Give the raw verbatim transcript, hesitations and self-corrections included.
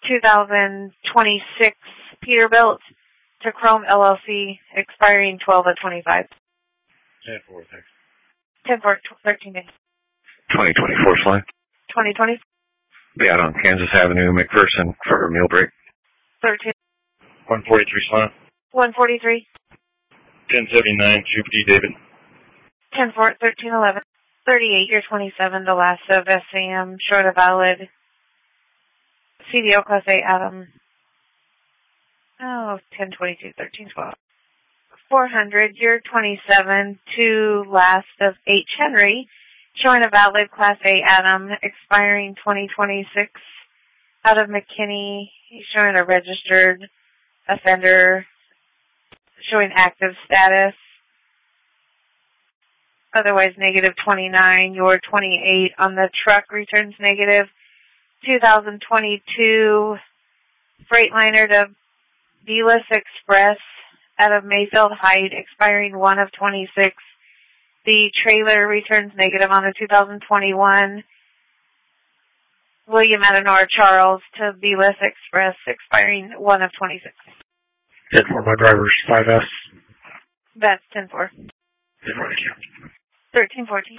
two thousand twenty-six Peterbilt to Chrome L L C, expiring twelve of twenty-five. ten four, thanks. ten four, thirteen days. twenty twenty-four line. twenty twenty? Be out on Kansas Avenue, McPherson, for a meal break. thirteen. one forty-three, Slana. one forty-three. ten seventy-nine, Super D, David. ten four, thirteen eleven. thirty-eight, year twenty-seven, the last of S A M, short of valid. C D O Class A, Adam. Oh, ten twenty-two, thirteen twelve. four hundred, year twenty-seven, to last of H. Henry, showing a valid Class A, Adam, expiring twenty twenty-six, out of McKinney, he's showing a registered offender, showing active status. Otherwise, negative twenty-nine. Your twenty-eight on the truck returns negative. two thousand twenty-two Freightliner to Velas Express out of Mayfield Heights, expiring one of twenty-six. The trailer returns negative on the two thousand twenty-one William Adenor Charles to Velas Express, expiring one of twenty-six. ten four, my driver's five S. That's ten four. ten four, thank you. thirteen fourteen.